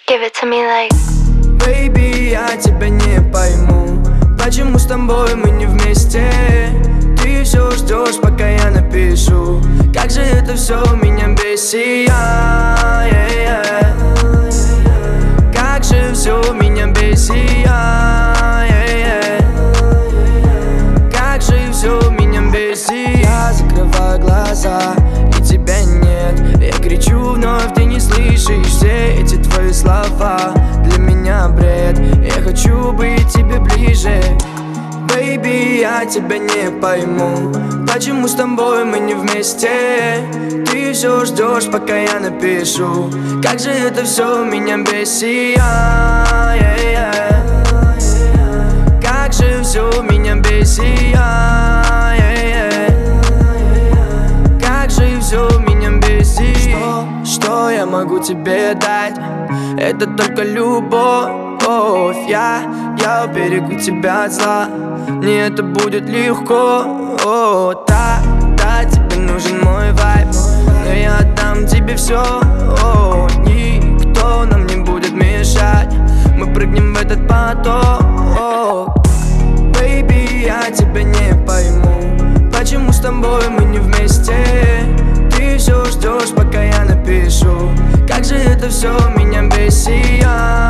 Give it to me like. Baby, я тебя не пойму, почему с тобой мы не вместе. Ты все ждешь, пока я напишу. Как же это все меня бесит. Как же все меня бесит. Как же все меня бесит. Я закрываю глаза, и тебя нет. Я кричу вновь, ты не слышишь все эти твои слова. Для меня бред, я хочу быть тебе ближе. Baby, я тебя не пойму, почему с тобой мы не вместе. Ты все ждешь, пока я напишу. Как же это все меня бесит. Как же все меня бесит. Как же все меня бесит. Что я могу тебе дать? Это только любовь. Я уберегу тебя от зла. Мне это будет легко. Да, тебе нужен мой вайб, но я отдам тебе все. Никто нам не будет мешать. Мы прыгнем в этот поток. Baby, я тебя не пойму, почему с тобой мы не вместе. Ты все ждешь, пока я напишу. Как же это все меня бесит.